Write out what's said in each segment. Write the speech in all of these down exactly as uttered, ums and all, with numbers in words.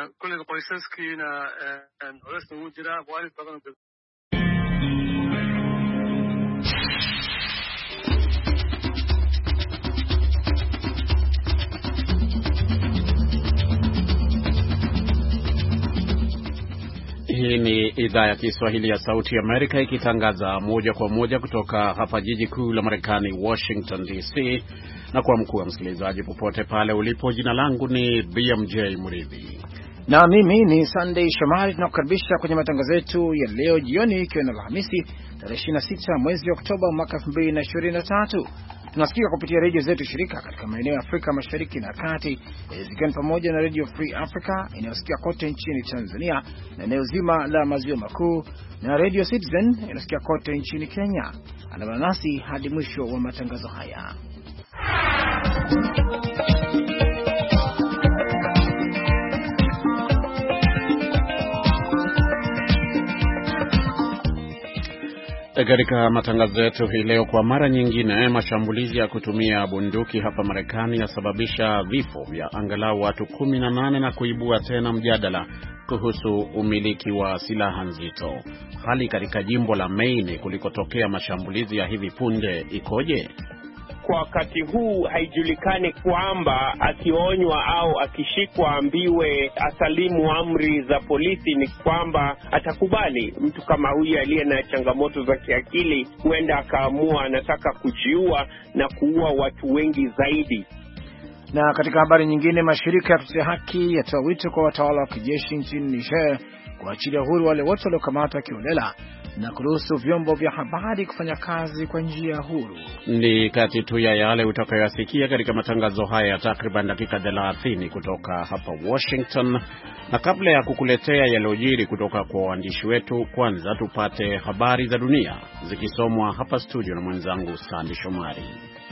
kulliga qoysaskiina culays ugu jira waalid badan. Hii ni idhaa ya Kiswahili ya Sauti ya Amerika ikitangaza moja kwa moja kutoka hapa jiji kuu la Marekani, Washington D C. Na kwa mkuu wa msikilizaji popote pale ulipo, jina langu ni B M J Mridhi. Na mimi ni Sunday Shomari. Tunakukaribisha kwenye matangazo yetu ya leo jioni, ikiwa ni Alhamisi tarehe ishirini na sita mwezi wa Oktoba mwaka elfu mbili na ishirini na tatu. Tunasikika kupitia redio zetu shirika katika maeneo ya Afrika Mashariki na Kati, zikiwa pamoja na Radio Free Africa inayosikia kote nchini Tanzania na eneo zima la Maziwa Makuu, na Radio Citizen inayosikia kote nchini Kenya. Andamana nasi hadi mwisho wa matangazo haya. Katika matangazo yetu hii leo, kwa mara nyingine mashambulizi ya kutumia bunduki hapa Marekani yasababisha vifo vya angalau watu kumi na nane na kuibua tena mjadala kuhusu umiliki wa silaha nzito. Hali katika jimbo la Maine kulikotokea mashambulizi ya hivi punde ikoje? Kwa wakati huu haijulikani kwamba akionywa au akishikwa ambiwe asalimu amri za polisi ni kwamba atakubali. Mtu kama huyu aliye na changamoto za kiakili huenda akaamua anataka kujiua na kuua watu wengi zaidi. Na katika habari nyingine, mashirika ya kutetea haki yatoa wito kwa watawala wa kijeshi nchini Niger kuachilia huru wale wote waliokamatwa kiholela na kuruhusu vyombo vya habari kufanya kazi kwa njia huru. Ni kati tu ya yale utakayosikia katika matangazo haya ya takriban dakika thelathini kutoka hapa Washington. Na kabla ya kukuletea yaliyojiri kutoka kwa waandishi wetu, kwanza tupate habari za dunia zikisomwa hapa studio na mwenzangu Sandy Shomari.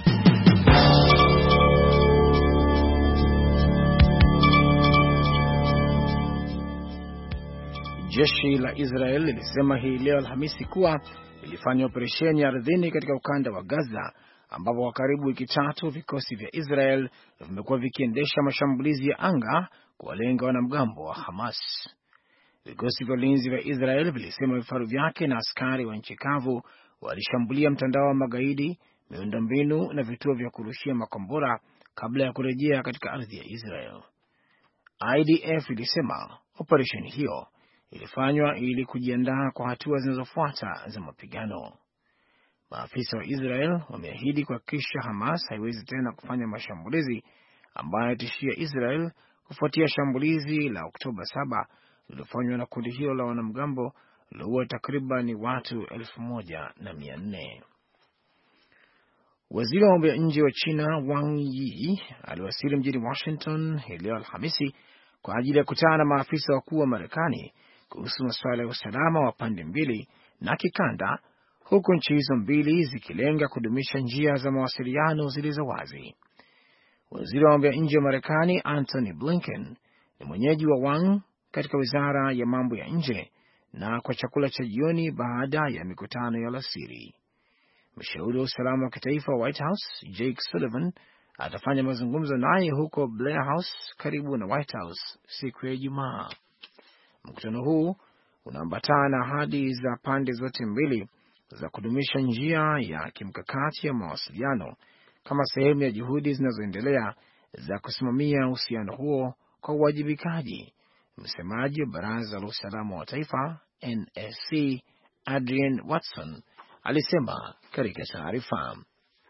Jeshi la Israel lilisema hii leo Alhamisi kuwa ilifanya operesheni ya ardhini katika ukanda wa Gaza, ambapo kwa karibu wiki tatu vikosi vya Israel vimekuwa vikiendesha mashambulizi ya anga kuwalenga wanamgambo wa Hamas. Vikosi vya ulinzi vya Israel vilisema vifaru vyake na askari wa nchi kavu walishambulia mtandao wa magaidi, miundombinu na vituo vya kurushia makombora kabla ya kurejea katika ardhi ya Israel. I D F ilisema operesheni hiyo ilifanywa ili kujiandaa kwa hatua zinazofuata za mapigano. Maafisa wa Israel wameahidi kuhakikisha Hamas haiwezi tena kufanya mashambulizi ambayo yatishia Israel kufuatia shambulizi la Oktoba saba lililofanywa na kundi hilo la wanamgambo liloua takriban watu elfu moja na mia nne. Waziri wa mambo ya nje wa China Wang Yi aliwasili mjini Washington hii leo Alhamisi kwa ajili ya kukutana na maafisa wakuu wa Marekani kuhusu masuala ya usalama wa pande mbili na kikanda, huku nchi hizo mbili zikilenga kudumisha njia za mawasiliano zilizo wazi. Waziri wa mambo ya nje wa Marekani Antony Blinken ni mwenyeji wa Wang katika wizara ya mambo ya nje na kwa chakula cha jioni baada ya mikutano ya alasiri. Mshauri wa usalama wa kitaifa wa White House Jake Sullivan atafanya mazungumzo naye huko Blair House karibu na White House siku ya Ijumaa. Mkutano huu unaambatana na ahadi za pande zote mbili za kudumisha njia ya kimkakati ya mawasiliano kama sehemu ya juhudi zinazoendelea za kusimamia uhusiano huo kwa uwajibikaji. Msemaji wa Baraza la Usalama wa Taifa N S C Adrian Watson alisema katika taarifa.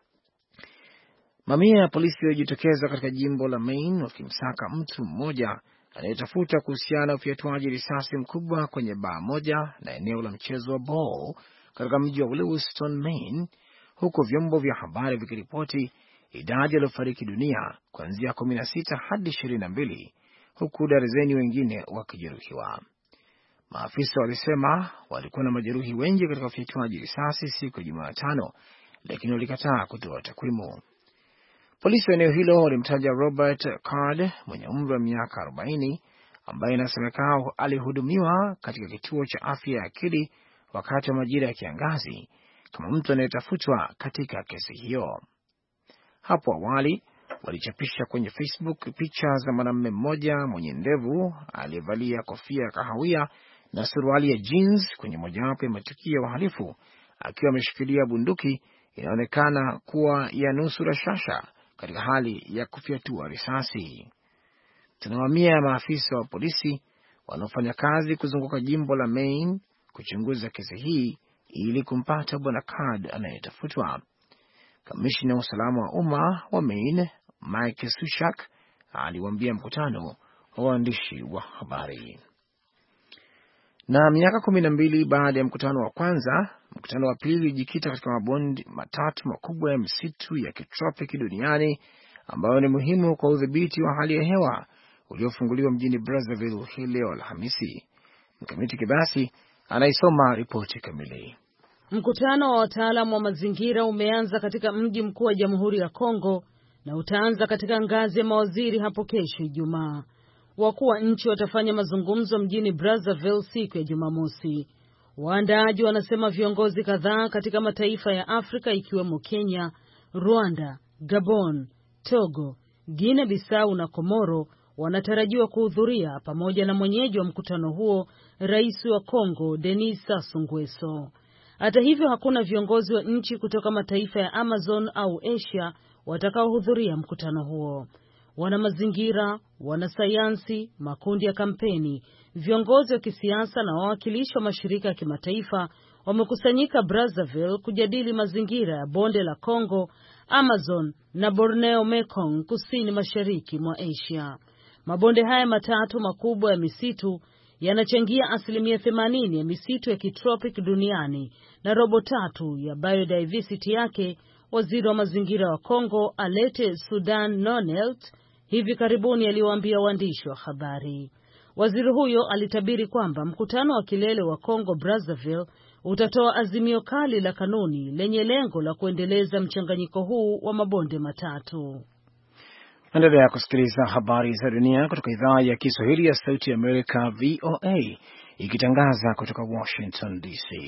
Mamia ya polisi walijitokeza katika jimbo la Maine wakimsaka mtu mmoja anayetafuta kuhusiana na ufyatuaji risasi mkubwa kwenye baa moja na eneo la mchezo wa ball katika mji wa Lewiston, Maine, huku vyombo vya habari vikiripoti idadi waliofariki dunia kuanzia kumi na sita hadi ishirini na mbili, huku darzeni wengine wakijeruhiwa. Maafisa walisema walikuwa na majeruhi wengi katika ufyatuaji risasi siku ya Jumatano, lakini walikataa kutoa takwimu. Polisi wa eneo hilo walimtaja Robert Card mwenye umri wa miaka arobaini ambaye inasemekana alihudumiwa katika kituo cha afya ya akili wakati wa majira ya kiangazi kama mtu anayetafutwa katika kesi hiyo. Hapo awali, walichapisha kwenye Facebook picha za mwanamume mmoja mwenye ndevu aliyevalia kofia ya kahawia na suruali ya jeans kwenye mojawapo ya matukio ya uhalifu akiwa ameshikilia bunduki inaonekana kuwa ya nusu rashasha katika hali ya kufyatua risasi. Tuna mamia ya maafisa wa polisi wanaofanya kazi kuzunguka jimbo la Maine kuchunguza kesi hii ili kumpata bwana Card anayetafutwa. Kamishna wa usalama wa umma wa Maine, Mike Sushak, aliwaambia mkutano wa waandishi wa habari. Na miaka kumi na mbili baada ya mkutano wa kwanza, mkutano wa pili ulijikita katika mabonde matatu makubwa ya misitu ya kitropiki duniani ambayo ni muhimu kwa udhibiti wa hali ya hewa uliofunguliwa mjini Brazzaville hii leo Alhamisi. Mkamiti Kibasi anaisoma ripoti kamili. Mkutano wa wataalamu wa mazingira umeanza katika mji mkuu wa Jamhuri ya Kongo na utaanza katika ngazi ya mawaziri hapo kesho Ijumaa. Wakuu wa nchi watafanya mazungumzo mjini Brazzaville siku ya Jumamosi. Waandaaji wanasema viongozi kadhaa katika mataifa ya Afrika ikiwemo Kenya, Rwanda, Gabon, Togo, Guinea Bissau na Komoro wanatarajiwa kuhudhuria pamoja na mwenyeji wa mkutano huo, Rais wa Kongo Denis Sassou Nguesso. Hata hivyo hakuna viongozi wa nchi kutoka mataifa ya Amazon au Asia watakaohudhuria mkutano huo. Wana mazingira, wana sayansi, makundi ya kampeni, viongozi wa kisiasa na wawakilishi wa mashirika ya kimataifa wamekusanyika Brazzaville kujadili mazingira ya bonde la Kongo, Amazon na Borneo Mekong kusini mashariki mwa Asia. Mabonde haya matatu makubwa ya misitu yanachangia asilimia themanini ya misitu ya kitropiki duniani na robo tatu ya biodiversity yake. Waziri wa mazingira wa Kongo Alete Sudan Nonelt hivi karibuni aliwaambia waandishi wa habari. Waziri huyo alitabiri kwamba mkutano wa kilele wa Kongo Brazzaville utatoa azimio kali la kanuni lenye lengo la kuendeleza mchanganyiko huu wa mabonde matatu. Endelea kusikiliza habari za dunia kutoka idhaa ya Kiswahili ya Sauti ya Amerika V O A ikitangaza kutoka Washington D C.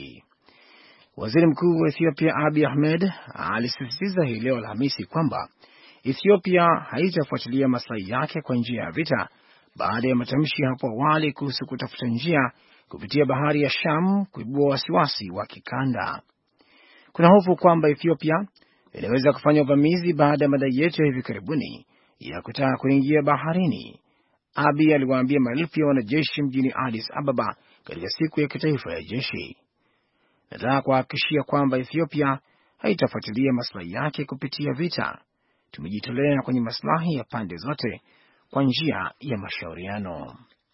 Waziri Mkuu wa Ethiopia Abiy Ahmed alisisitiza hii leo Alhamisi kwamba Ethiopia haitafuatilia maslahi yake kwa njia ya vita baada ya matamshi hapo awali kuhusu kutafuta njia kupitia bahari ya Sham kuibua wasiwasi wa kikanda. Kuna hofu kwamba Ethiopia inaweza kufanya uvamizi baada ya madai yetu hivi karibuni ya kutaka kuingia baharini. Abiy aliwaambia maelfu ya wanajeshi mjini Addis Ababa katika siku ya kitaifa ya jeshi. Nataka kuhakikishia kwamba Ethiopia haitafuatilia maslahi yake kupitia vita. Tumejitolea kwenye maslahi ya pande zote kwa njia ya mashauriano.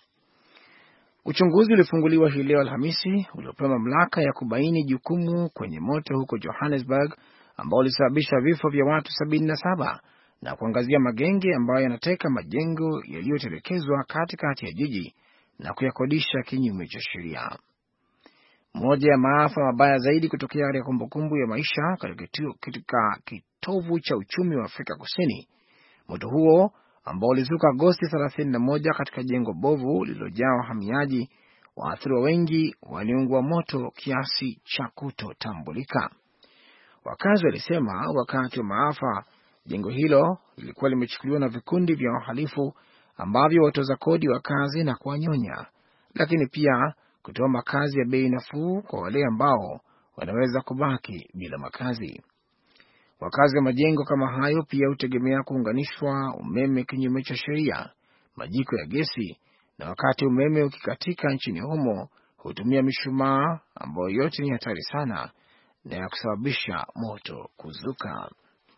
Uchunguzi ulifunguliwa hii leo Alhamisi uliopewa mamlaka ya kubaini jukumu kwenye moto huko Johannesburg ambao ulisababisha vifo vya watu sabini na saba na kuangazia magenge ambayo yanateka majengo yaliyotelekezwa katikati ya jiji na kuyakodisha kinyume cha sheria. Moja ya maafa mabaya zaidi kutokea katika kumbukumbu ya maisha katika kitovu cha uchumi wa Afrika Kusini. Moto huo ambao ulizuka Agosti thelathini na moja katika jengo bovu lililojaa wahamiaji, waathiriwa wengi waliungua moto kiasi cha kutotambulika. Wakazi walisema wakati wa maafa jengo hilo lilikuwa limechukuliwa na vikundi vya wahalifu ambavyo watoza kodi wakazi na kuwanyonya, lakini pia kutoa makazi ya bei nafuu kwa wale ambao wanaweza kubaki bila makazi. Wakazi wa majengo kama hayo pia hutegemea kuunganishwa umeme kinyume cha sheria, majiko ya gesi, na wakati umeme ukikatika nchini humo hutumia mishumaa ambayo yote ni hatari sana na ya kusababisha moto kuzuka.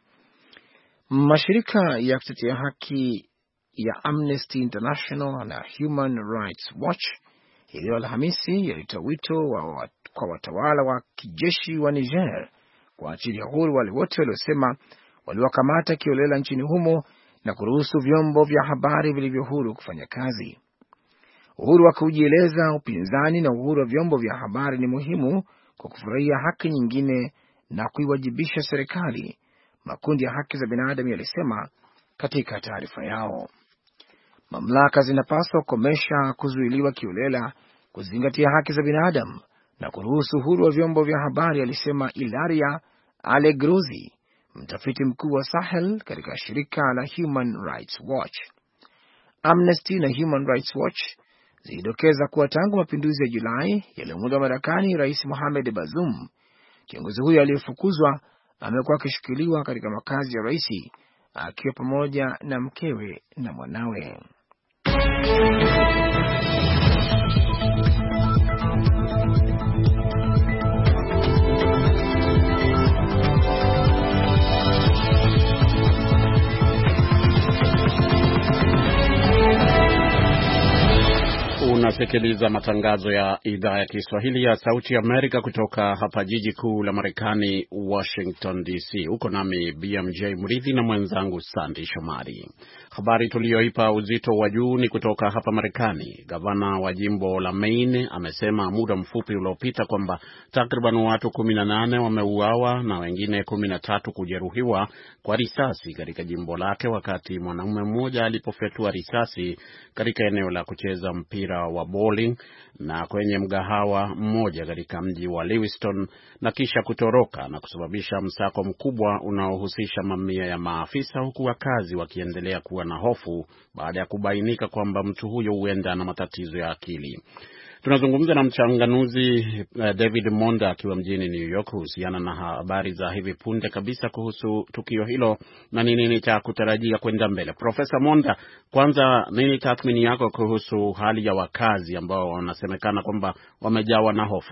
Mashirika ya kutetea haki ya Amnesty International na Human Rights Watch hii Alhamisi yalitoa wito wa, kwa watawala wa kijeshi wa Niger kuachilia huru wale wote waliosema waliwakamata kiolela nchini humo na kuruhusu vyombo vya habari vilivyo huru kufanya kazi. Uhuru wa kujieleza, upinzani na uhuru wa vyombo vya habari ni muhimu kwa kufurahia haki nyingine na kuiwajibisha serikali, makundi ya haki za binadamu yalisema katika taarifa yao. Mamlaka zinapaswa kukomesha kuzuiliwa kiolela, kuzingatia haki za binadamu na kuruhusu uhuru wa vyombo vya habari, alisema Ilaria Alegrozi, mtafiti mkuu wa Sahel katika shirika la Human Rights Watch. Amnesty na Human Rights Watch zilidokeza kuwa tangu mapinduzi ya Julai yaliyomuondoa madarakani Rais Mohamed Bazoum, kiongozi huyo aliyefukuzwa amekuwa akishikiliwa katika makazi ya rais akiwa pamoja na mkewe na mwanawe. Unasikiliza matangazo ya idhaa ya Kiswahili ya Sauti ya Amerika kutoka hapa jiji kuu la Marekani, Washington D C. Uko nami B M J Murithi na mwenzangu Sandy Shomari. Habari tuliyoipa uzito wa juu ni kutoka hapa Marekani. Gavana wa jimbo la Maine amesema muda mfupi uliopita kwamba takriban watu kumi na nane wameuawa na wengine kumi na tatu kujeruhiwa kwa risasi katika jimbo lake wakati mwanamume mmoja alipofyatua risasi katika eneo la kucheza mpira wa bowling na kwenye mgahawa mmoja katika mji wa Lewiston na kisha kutoroka na kusababisha msako mkubwa unaohusisha mamia ya maafisa, huku wakazi wakiendelea kuwa na hofu baada ya kubainika kwamba mtu huyo huenda na matatizo ya akili. Tunazungumza na mchanganuzi uh, David Monda akiwa mjini New York kuhusiana na habari za hivi punde kabisa kuhusu tukio hilo na nini cha kutarajia kwenda mbele. Profesa Monda, kwanza nini tathmini yako kuhusu hali ya wakazi ambao wanasemekana kwamba wamejawa na hofu?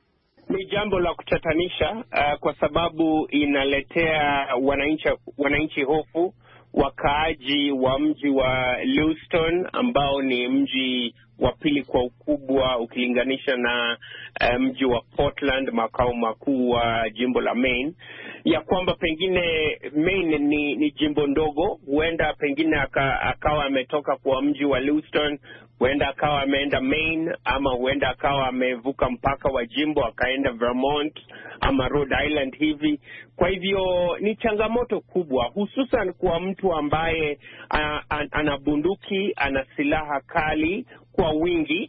Ni jambo la kutatanisha uh, kwa sababu inaletea wananchi wananchi hofu. Wakaaji wa mji wa Lewiston ambao ni mji wa pili kwa ukubwa ukilinganisha na uh, mji wa Portland, makao makuu wa jimbo la Maine, ya kwamba pengine Maine ni, ni jimbo ndogo, huenda pengine aka, akawa ametoka kwa mji wa Lewiston, huenda akawa ameenda Maine, ama huenda akawa amevuka mpaka wa jimbo akaenda Vermont ama Rhode Island hivi. Kwa hivyo ni changamoto kubwa, hususan kwa mtu ambaye uh, ana bunduki, ana silaha kali kwa wingi,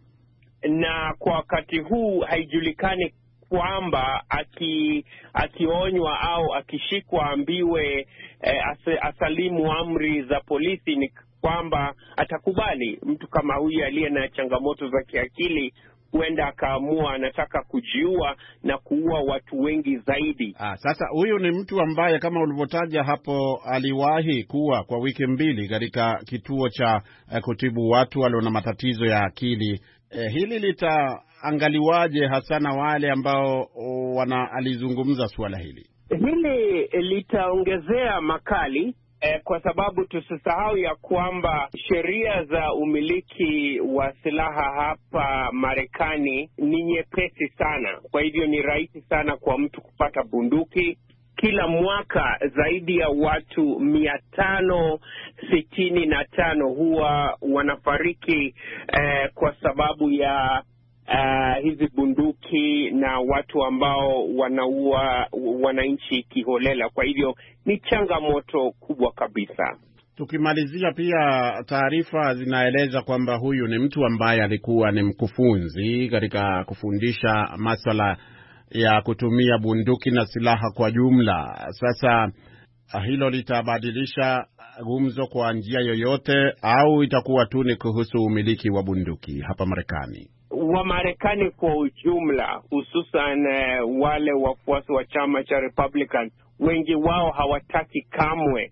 na kwa wakati huu haijulikani kwamba aki akionywa au akishikwa ambiwe eh, as, asalimu amri za polisi ni kwamba atakubali. Mtu kama huyu aliye na changamoto za kiakili huenda akaamua anataka kujiua na kuua watu wengi zaidi. Ah, sasa huyu ni mtu ambaye kama ulivyotaja hapo aliwahi kuwa kwa wiki mbili katika kituo cha eh, kutibu watu walio na matatizo ya akili. Eh, hili litaangaliwaje hasa na wale ambao wana alizungumza suala hili? Hili litaongezea makali eh, kwa sababu tusisahau ya kwamba sheria za umiliki wa silaha hapa Marekani ni nyepesi sana. Kwa hivyo ni rahisi sana kwa mtu kupata bunduki. Kila mwaka zaidi ya watu mia tano sitini na tano huwa wanafariki eh, kwa sababu ya uh, hizi bunduki na watu ambao wanaua wananchi kiholela. Kwa hivyo ni changamoto kubwa kabisa. Tukimalizia, pia taarifa zinaeleza kwamba huyu ni mtu ambaye alikuwa ni mkufunzi katika kufundisha masuala ya kutumia bunduki na silaha kwa jumla. Sasa hilo litabadilisha gumzo kwa njia yoyote au itakuwa tu ni kuhusu umiliki wa bunduki hapa Marekani? Wa Marekani kwa ujumla, hususan uh, wale wafuasi wa chama cha Republican, wengi wao hawataki kamwe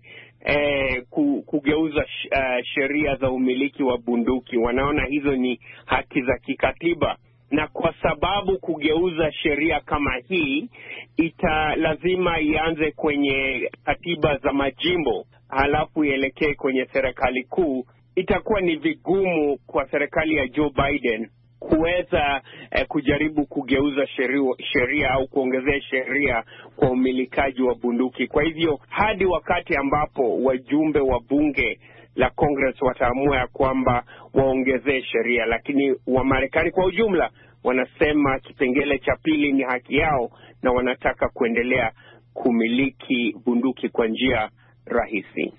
eh, kugeuza sh, uh, sheria za umiliki wa bunduki. Wanaona hizo ni haki za kikatiba, na kwa sababu kugeuza sheria kama hii ita lazima ianze kwenye katiba za majimbo halafu ielekee kwenye serikali kuu, itakuwa ni vigumu kwa serikali ya Joe Biden kuweza eh, kujaribu kugeuza sheria, sheria au kuongezea sheria kwa umilikaji wa bunduki. Kwa hivyo hadi wakati ambapo wajumbe wa bunge la Congress wataamua ya kwamba waongezee sheria, lakini wa Marekani kwa ujumla wanasema kipengele cha pili ni haki yao na wanataka kuendelea kumiliki bunduki kwa njia rahisi.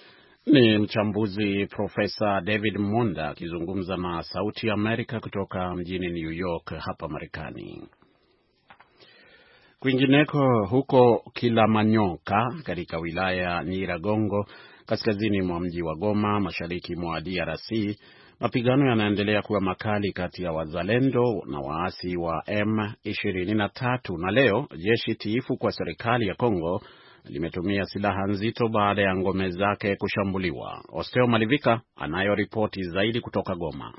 Ni mchambuzi Profesa David Monda akizungumza na Sauti ya Amerika kutoka mjini New York hapa Marekani. Kwingineko huko Kilamanyoka katika wilaya ya Nyiragongo kaskazini mwa mji wa Goma mashariki mwa D R C, mapigano yanaendelea kuwa makali kati ya wazalendo na waasi wa M ishirini na tatu, na leo jeshi tiifu kwa serikali ya Kongo limetumia silaha nzito baada ya ngome zake kushambuliwa. Osteo Malivika anayo ripoti zaidi kutoka Goma.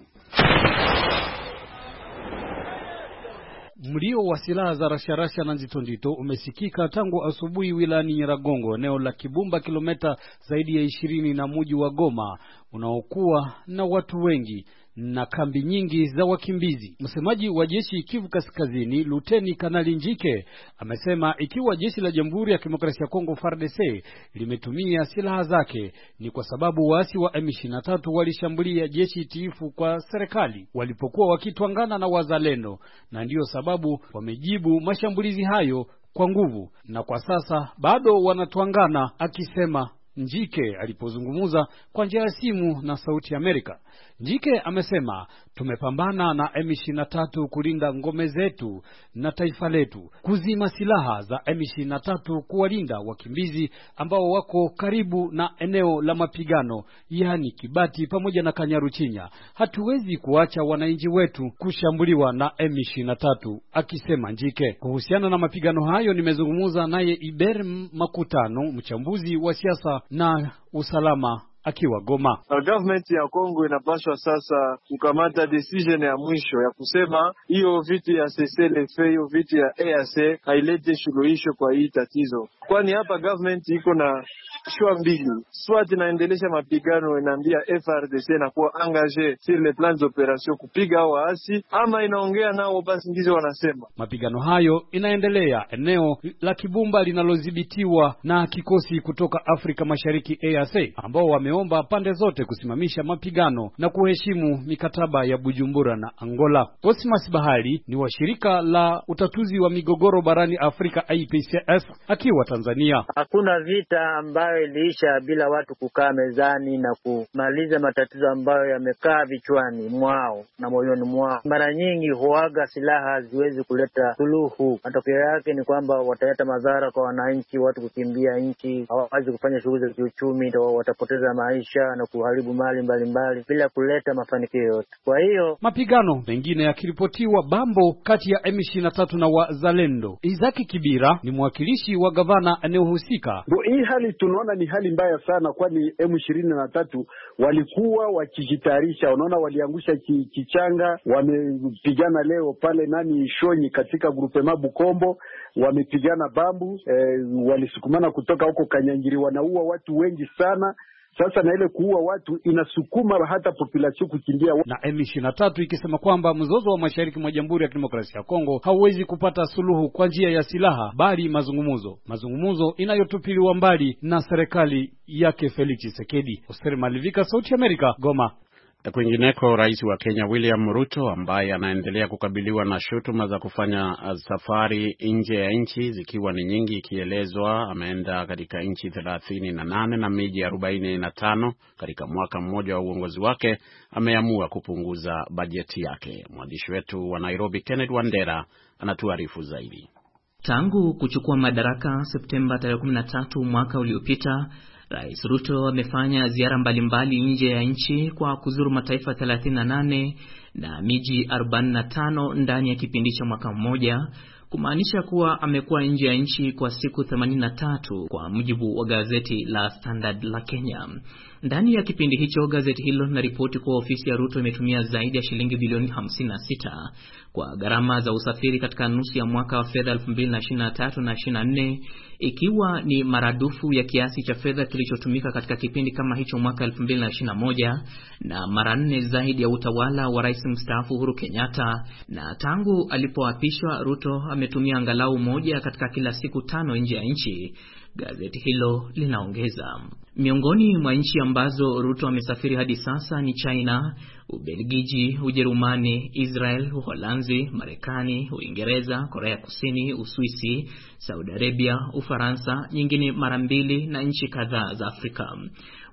Mlio wa silaha za rasharasha na nzito nzito umesikika tangu asubuhi wilayani Nyiragongo, eneo la Kibumba, kilomita zaidi ya ishirini na mji wa Goma unaokuwa na watu wengi na kambi nyingi za wakimbizi. Msemaji wa jeshi Kivu Kaskazini, Luteni Kanali Njike, amesema ikiwa jeshi la Jamhuri ya Kidemokrasia ya Kongo F A R D C limetumia silaha zake ni kwa sababu waasi wa M ishirini na tatu walishambulia jeshi tiifu kwa serikali walipokuwa wakitwangana na wazalendo, na ndiyo sababu wamejibu mashambulizi hayo kwa nguvu, na kwa sasa bado wanatwangana, akisema Njike alipozungumza kwa njia ya simu na Sauti ya Amerika. Njike amesema tumepambana na M ishirini na tatu kulinda ngome zetu na taifa letu, kuzima silaha za M ishirini na tatu, kuwalinda wakimbizi ambao wako karibu na eneo la mapigano, yani Kibati pamoja na Kanyaruchinya. Hatuwezi kuacha wananchi wetu kushambuliwa na M ishirini na tatu, akisema Njike. Kuhusiana na mapigano hayo nimezungumza naye Iber Makutano, mchambuzi wa siasa na usalama, akiwa Goma. Na government ya Kongo inapaswa sasa kukamata decision ya mwisho ya kusema hiyo viti ya C C L F, hiyo viti ya E A C hailete suluhisho kwa hii tatizo. Kwani hapa government iko na shua mbili. Swati inaendelesha mapigano, inaambia F A R D C na kuwa engagé sur les plans d'opération kupiga waasi, ama inaongea nao basi ndizo wanasema. Mapigano hayo inaendelea eneo la Kibumba linalodhibitiwa na kikosi kutoka Afrika Mashariki E A C, ambao wameomba pande zote kusimamisha mapigano na kuheshimu mikataba ya Bujumbura na Angola. Cosmas Bahali ni wa shirika la utatuzi wa migogoro barani Afrika I P C S akiwa Tanzania. Hakuna vita ambayo iliisha bila watu kukaa mezani na kumaliza matatizo ambayo yamekaa vichwani mwao na moyoni mwao. Mara nyingi huaga silaha haziwezi kuleta suluhu. Matokeo yake ni kwamba wataleta madhara kwa wananchi, watu kukimbia nchi, hawawezi kufanya shughuli za kiuchumi, watapoteza maisha na kuharibu mali mbalimbali bila kuleta mafanikio yote. Kwa hiyo mapigano mengine yakiripotiwa Bambo kati ya M ishirini na tatu na wazalendo. Izaki Kibira ni mwakilishi wa gavana eneo husika. Hii hali tunaona ni hali mbaya sana, kwani M ishirini na tatu walikuwa wakijitayarisha. Unaona, waliangusha kichanga, wamepigana leo pale nani Shonyi katika grupe Mabu Kombo, wamepigana Bambu, e, walisukumana kutoka huko Kanyangiri, wanaua watu wengi sana. Sasa na ile kuua watu inasukuma hata population kukimbia. Na M ishirini na tatu ikisema kwamba mzozo wa mashariki mwa Jamhuri ya Kidemokrasia ya Kongo hauwezi kupata suluhu kwa njia ya silaha, bali mazungumzo. Mazungumzo inayotupiliwa mbali na serikali yake Felix Tshisekedi. Oster Malivika, Sauti ya Amerika, Goma. Kwingineko, rais wa Kenya William Ruto, ambaye anaendelea kukabiliwa na shutuma za kufanya safari nje ya nchi zikiwa ni nyingi ikielezwa, ameenda katika nchi thelathini na nane na miji arobaini na tano katika mwaka mmoja wa uongozi wake, ameamua kupunguza bajeti yake. Mwandishi wetu wa Nairobi Kenneth Wandera anatuarifu zaidi. Tangu kuchukua madaraka Septemba tarehe kumi na tatu mwaka uliopita, Rais Ruto amefanya ziara mbalimbali nje ya nchi kwa kuzuru mataifa thelathini na nane na miji arobaini na tano ndani ya kipindi cha mwaka mmoja, kumaanisha kuwa amekuwa nje ya nchi kwa siku themanini na tatu kwa mujibu wa gazeti la Standard la Kenya. Ndani ya kipindi hicho, gazeti hilo linaripoti kuwa ofisi ya Ruto imetumia zaidi ya shilingi bilioni hamsini na sita kwa gharama za usafiri katika nusu ya mwaka wa fedha elfu mbili na ishirini na tatu na ishirini na nne, ikiwa ni maradufu ya kiasi cha fedha kilichotumika katika kipindi kama hicho mwaka elfu mbili na ishirini na moja, na mara nne zaidi ya utawala wa Rais mstaafu Uhuru Kenyatta. Na tangu alipoapishwa, Ruto ametumia angalau moja katika kila siku tano nje ya nchi, gazeti hilo linaongeza. Miongoni mwa nchi ambazo Ruto amesafiri hadi sasa ni China, Ubelgiji, Ujerumani, Israel, Uholanzi, Marekani, Uingereza, Korea Kusini, Uswisi, Saudi Arabia, Ufaransa, nyingine mara mbili na nchi kadhaa za Afrika.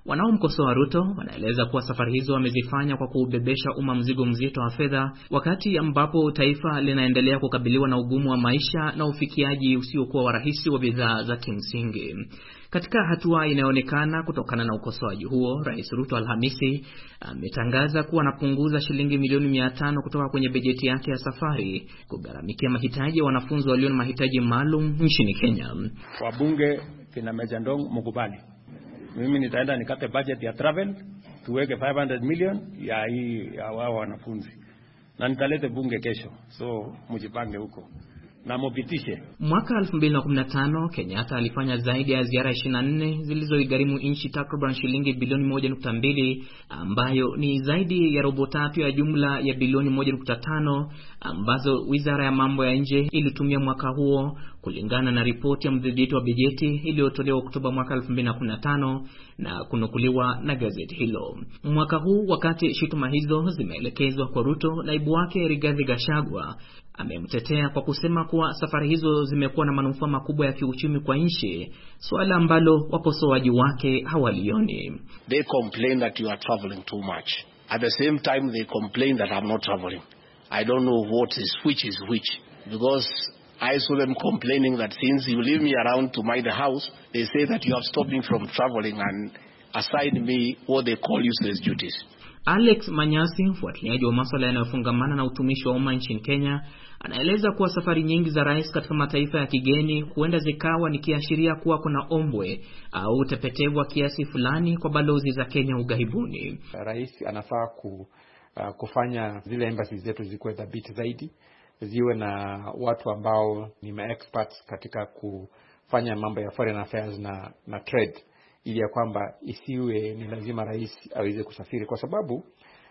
Wanaomkosoa Ruto wanaeleza kuwa safari hizo wamezifanya kwa kuubebesha umma mzigo mzito wa fedha, wakati ambapo taifa linaendelea kukabiliwa na ugumu wa maisha na ufikiaji usiokuwa wa rahisi wa bidhaa za kimsingi. Katika hatua inayoonekana kutokana na ukosoaji huo, Rais Ruto Alhamisi ametangaza kuwa anapunguza shilingi milioni mia tano kutoka kwenye bajeti yake ya safari kugharamikia mahitaji ya wanafunzi walio na mahitaji maalum nchini Kenya. Wabunge kina Meja Ndong mkubali, mimi nitaenda nikate budget ya travel, tuweke five hundred million ya hii ya wao wanafunzi, na nitalete bunge kesho, so mjipange huko na mobitishe. Mwaka elfu mbili na kumi na tano Kenyatta alifanya zaidi ya ziara ishirini na nne zilizoigharimu nchi takriban shilingi bilioni moja nukta mbili, ambayo ni zaidi ya robo tatu ya jumla ya bilioni moja nukta tano ambazo Wizara ya Mambo ya Nje ilitumia mwaka huo, kulingana na ripoti ya mdhibiti wa bajeti iliyotolewa Oktoba mwaka elfu mbili na kumi na tano na kunukuliwa na gazeti hilo. Mwaka huu, wakati shutuma hizo zimeelekezwa kwa Ruto, naibu wake Rigathi Gachagua amemtetea kwa kusema kuwa safari hizo zimekuwa na manufaa makubwa ya kiuchumi kwa nchi, swala ambalo wakosoaji wake hawalioni. They complain that you are traveling too much. At the same time they complain that I'm not traveling. I don't know what is which is which, because I saw them complaining that since you leave me around to mind the house, they say that you have stopped me from traveling and assigned me what they call useless duties. Alex Manyasi, mfuatiliaji wa masuala yanayofungamana na utumishi wa umma nchini Kenya, anaeleza kuwa safari nyingi za rais katika mataifa ya kigeni huenda zikawa ni kiashiria kuwa kuna ombwe au utepetevu wa kiasi fulani kwa balozi za Kenya ughaibuni. Rais anafaa ku, uh, kufanya zile embassies zetu zikuwe dhabiti zaidi, ziwe na watu ambao ni ma-experts katika kufanya mambo ya foreign affairs na, na trade, ili ya kwamba isiwe ni lazima rais aweze kusafiri, kwa sababu uh,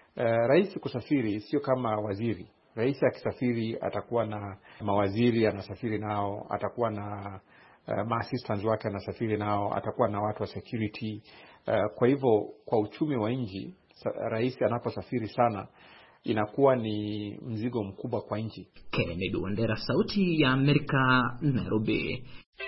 rais kusafiri sio kama waziri. Rais akisafiri atakuwa na mawaziri anasafiri nao, atakuwa na uh, ma-assistants wake anasafiri nao, atakuwa na watu wa security. Uh, kwa hivyo kwa uchumi wa nchi, rais anaposafiri sana inakuwa ni mzigo mkubwa kwa nchi. Kennedy Wandera, Sauti ya Amerika, Nairobi.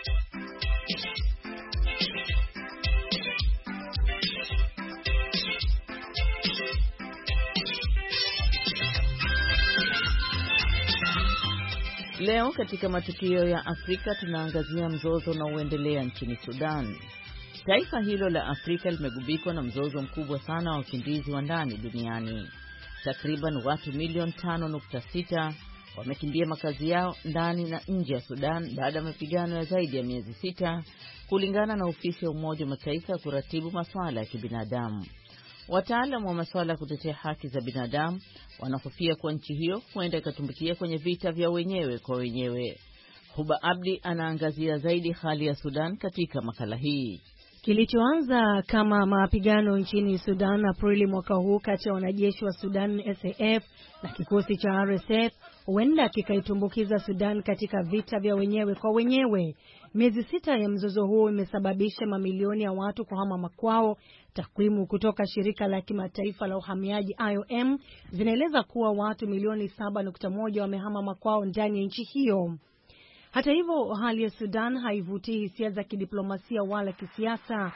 Leo katika matukio ya Afrika tunaangazia mzozo unaoendelea nchini Sudan. Taifa hilo la Afrika limegubikwa na mzozo mkubwa sana wa wakimbizi wa ndani duniani. Takriban watu milioni tano nukta sita wamekimbia makazi yao ndani na nje ya Sudan baada ya mapigano ya zaidi ya miezi sita, kulingana na ofisi ya Umoja wa Mataifa ya kuratibu masuala ya kibinadamu. Wataalamu wa masuala ya kutetea haki za binadamu wanahofia kwa nchi hiyo huenda ikatumbukia kwenye vita vya wenyewe kwa wenyewe. Huba Abdi anaangazia zaidi hali ya Sudan katika makala hii. Kilichoanza kama mapigano nchini Sudan Aprili mwaka huu kati ya wanajeshi wa Sudan S A F na kikosi cha R S F huenda kikaitumbukiza Sudan katika vita vya wenyewe kwa wenyewe. Miezi sita ya mzozo huo imesababisha mamilioni ya watu kuhama makwao. Takwimu kutoka shirika la kimataifa la uhamiaji I O M zinaeleza kuwa watu milioni saba nukta moja wamehama makwao ndani ya nchi hiyo. Hata hivyo, hali ya Sudan haivutii hisia za kidiplomasia wala kisiasa.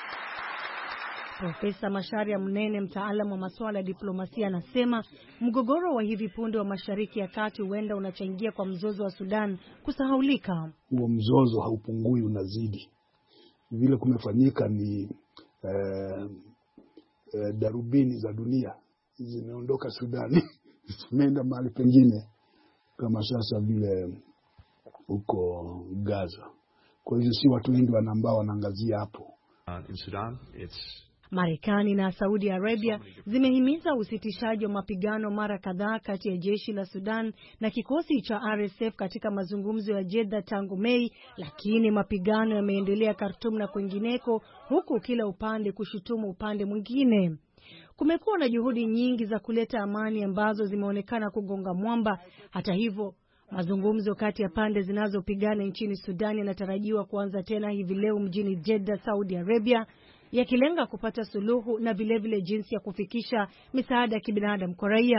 Profesa Macharia Mnene, mtaalamu wa masuala ya diplomasia, anasema mgogoro wa hivi punde wa Mashariki ya Kati huenda unachangia kwa mzozo wa Sudan kusahaulika. Huo mzozo haupungui, unazidi. Vile kumefanyika ni eh, eh, darubini za dunia zimeondoka Sudani zimeenda mahali pengine, kama sasa vile huko Gaza. Kwa hiyo si watu wengi ambao wanaangazia hapo. Uh, in Sudan, it's Marekani na Saudi Arabia zimehimiza usitishaji wa mapigano mara kadhaa kati ya jeshi la Sudan na kikosi cha R S F katika mazungumzo ya Jeddah tangu Mei, lakini mapigano yameendelea Khartoum na kwingineko, huku kila upande kushutumu upande mwingine. Kumekuwa na juhudi nyingi za kuleta amani ambazo zimeonekana kugonga mwamba. Hata hivyo, mazungumzo kati ya pande zinazopigana nchini Sudan yanatarajiwa kuanza tena hivi leo mjini Jeddah, Saudi Arabia, yakilenga kupata suluhu na vile vile jinsi ya kufikisha misaada ya kibinadamu kwa raia.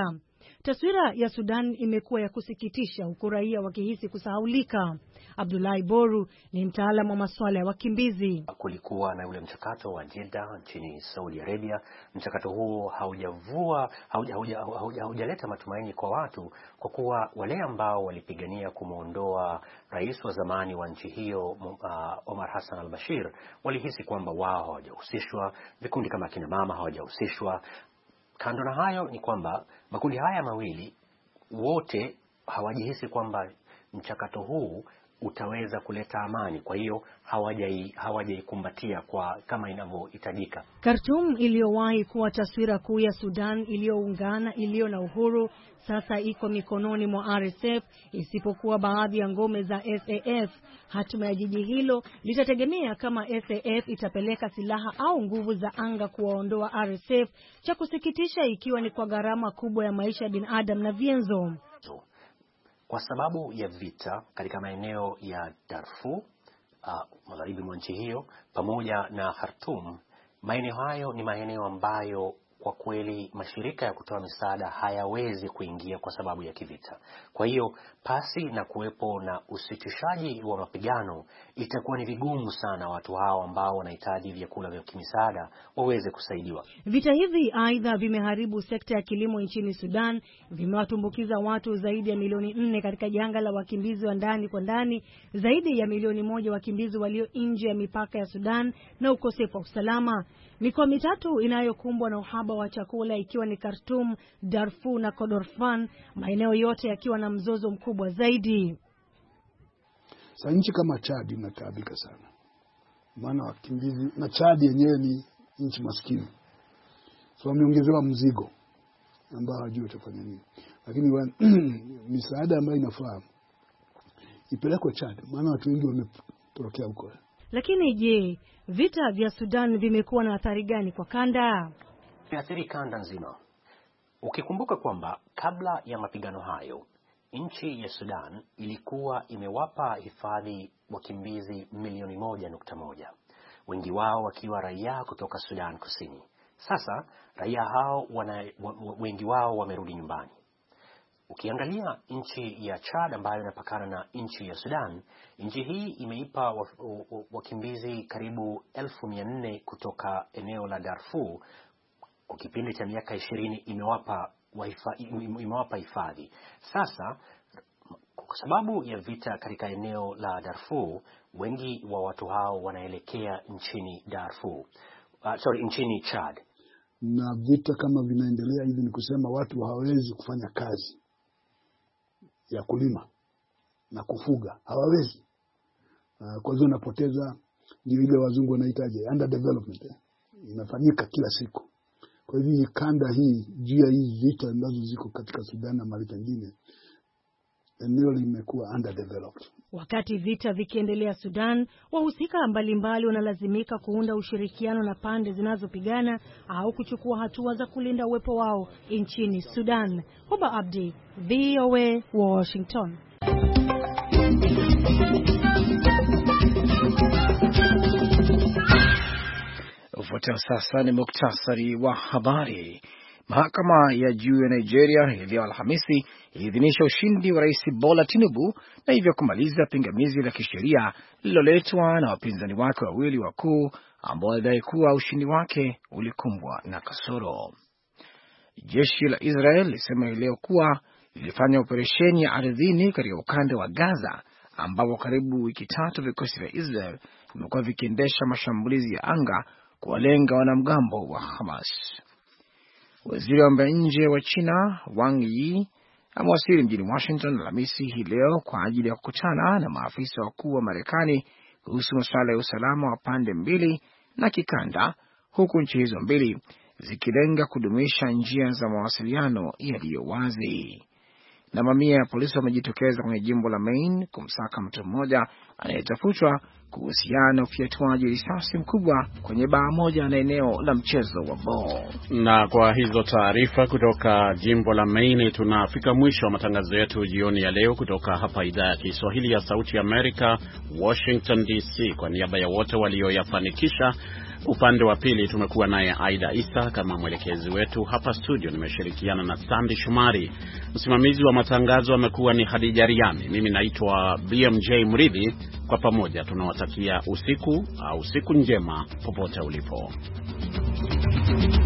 Taswira ya Sudan imekuwa ya kusikitisha, huku raia wakihisi kusahaulika. Abdullahi Boru ni mtaalamu wa masuala ya wakimbizi. Kulikuwa na ule mchakato wa Jeddah nchini Saudi Arabia. Mchakato huo haujavua haujaleta matumaini kwa watu, kwa kuwa wale ambao walipigania kumuondoa rais wa zamani wa nchi hiyo uh, Omar Hassan al-Bashir walihisi kwamba wao hawajahusishwa, vikundi kama kina mama hawajahusishwa. Kando na hayo ni kwamba makundi haya mawili wote hawajihisi kwamba mchakato huu utaweza kuleta amani, kwa hiyo hawajai hawajaikumbatia kwa kama inavyohitajika. Khartoum iliyowahi kuwa taswira kuu ya Sudan iliyoungana, iliyo na uhuru, sasa iko mikononi mwa R S F, isipokuwa baadhi ya ngome za S A F. Hatima ya jiji hilo litategemea kama S A F itapeleka silaha au nguvu za anga kuwaondoa R S F, cha kusikitisha ikiwa ni kwa gharama kubwa ya maisha ya binadamu na vyanzo. Kwa sababu ya vita katika maeneo ya Darfur, uh, magharibi mwa nchi hiyo, pamoja na Khartoum, maeneo hayo ni maeneo ambayo kwa kweli mashirika ya kutoa misaada hayawezi kuingia kwa sababu ya kivita. Kwa hiyo pasi na kuwepo na usitishaji wa mapigano, itakuwa ni vigumu sana watu hao ambao wanahitaji vyakula vya kimisaada waweze kusaidiwa. Vita hivi aidha vimeharibu sekta ya kilimo nchini Sudan, vimewatumbukiza watu zaidi ya milioni nne katika janga la wakimbizi wa ndani kwa ndani, zaidi ya milioni moja wakimbizi walio nje ya mipaka ya Sudan na ukosefu wa usalama. Mikoa mitatu inayokumbwa na uhaba wa chakula ikiwa ni Khartoum, Darfur na Kordofan, maeneo yote yakiwa na mzozo mkubwa zaidi. Sasa nchi kama Chad inataabika sana, maana wakimbizi, na Chad yenyewe ni nchi maskini, so wameongezewa mzigo ambao hawajui watafanya nini. Lakini misaada ambayo inafaa ipelekwe Chad, maana watu wengi wametorokea huko. Lakini je, vita vya Sudan vimekuwa na athari gani kwa kanda? Viathiri kanda nzima. Ukikumbuka kwamba kabla ya mapigano hayo, nchi ya Sudan ilikuwa imewapa hifadhi wakimbizi milioni moja nukta moja, wengi wao wakiwa raia kutoka Sudan Kusini. Sasa raia hao wana, wengi wao wamerudi nyumbani. Ukiangalia nchi ya Chad ambayo inapakana na nchi ya Sudan, nchi hii imeipa wakimbizi karibu elfu mia nne kutoka eneo la Darfur kwa kipindi cha miaka ishirini imewapa imewapa hifadhi. Sasa kwa sababu ya vita katika eneo la Darfur, wengi wa watu hao wanaelekea nchini Darfur, uh, sorry nchini Chad. Na vita kama vinaendelea hivi, ni kusema watu hawawezi kufanya kazi ya kulima na kufuga, hawawezi. Uh, kwa hiyo unapoteza, ndio ile wazungu wanahitaji under development, eh? Inafanyika kila siku. Kwa hivyo kanda hii, juu ya hii vita ambazo ziko katika Sudan na mahali pengine, eneo limekuwa underdeveloped. Wakati vita vikiendelea Sudan, wahusika mbalimbali wanalazimika kuunda ushirikiano na pande zinazopigana au kuchukua hatua za kulinda uwepo wao nchini Sudan. Huba Abdi, V O A, Washington. Ufuatao sasa ni muktasari wa habari. Mahakama ya juu ya Nigeria leo Alhamisi iliidhinisha ushindi wa Rais Bola Tinubu na hivyo kumaliza pingamizi la kisheria lililoletwa na wapinzani wake wawili wakuu ambao walidai kuwa ushindi wake ulikumbwa na kasoro. Jeshi la Israel lisema leo kuwa lilifanya operesheni ya ardhini katika ukanda wa Gaza ambapo karibu wiki tatu vikosi vya Israel vimekuwa vikiendesha mashambulizi ya anga kuwalenga wanamgambo wa Hamas. Waziri wa mambo ya nje wa China Wang Yi amewasili mjini Washington Alhamisi hii leo kwa ajili ya kukutana na maafisa wakuu wa Marekani kuhusu masuala ya usalama wa pande mbili na kikanda, huku nchi hizo mbili zikilenga kudumisha njia za mawasiliano yaliyo wazi. Na mamia ya polisi wamejitokeza kwenye jimbo la Maine kumsaka mtu mmoja anayetafutwa kuhusiana na ufyatuaji risasi mkubwa kwenye baa moja na eneo la mchezo wa ball. Na kwa hizo taarifa kutoka jimbo la Maine, tunafika mwisho wa matangazo yetu jioni ya leo kutoka hapa idhaa ya Kiswahili ya Sauti ya Amerika, Washington D C. Kwa niaba ya wote walioyafanikisha, Upande wa pili tumekuwa naye Aida Isa kama mwelekezi wetu. Hapa studio nimeshirikiana na Sandy Shumari. Msimamizi wa matangazo amekuwa ni Hadija Riami. Mimi naitwa B M J Mridhi. Kwa pamoja tunawatakia usiku au siku njema popote ulipo.